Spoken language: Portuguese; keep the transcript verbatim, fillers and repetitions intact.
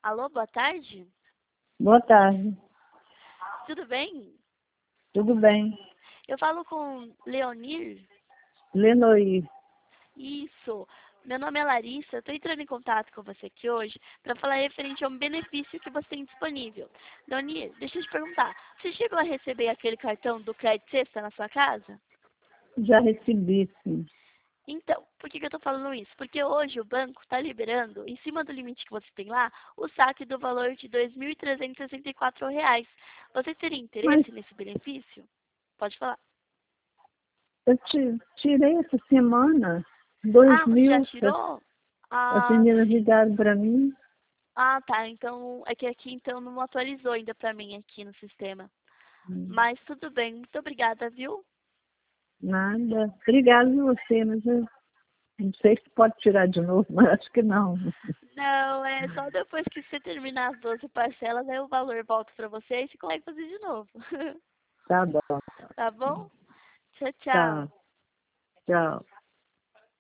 Alô, boa tarde? Boa tarde. Tudo bem? Tudo bem? Eu falo com Leonir? Lenoir. Isso. Meu nome é Larissa. Estou entrando em contato com você aqui hoje para falar referente a um benefício que você tem disponível. Leonir, deixa eu te perguntar. Você chegou a receber aquele cartão do Crédito Sexta na sua casa? Já recebi, sim. Então, por que que eu estou falando isso? Porque hoje o banco está liberando, em cima do limite que você tem lá, o saque do valor de dois mil trezentos e sessenta e quatro reais. Você teria Mas interesse nesse benefício? Pode falar. eu ti- tirei essa semana dois Ah, você já mil. tirou? As Ah, meninas sim. ligaram para mim. Ah, tá. Então, é que aqui então não atualizou ainda pra mim aqui no sistema. Hum, Mas tudo bem. Muito obrigada, viu? Nada. Obrigada a você, mas eu não sei se pode tirar de novo, mas acho que não. Não, é só depois que você terminar as doze parcelas, aí o valor volta pra você e você consegue fazer de novo. Tá bom. Tá bom? Tchau, Tá. tchau. Tchau.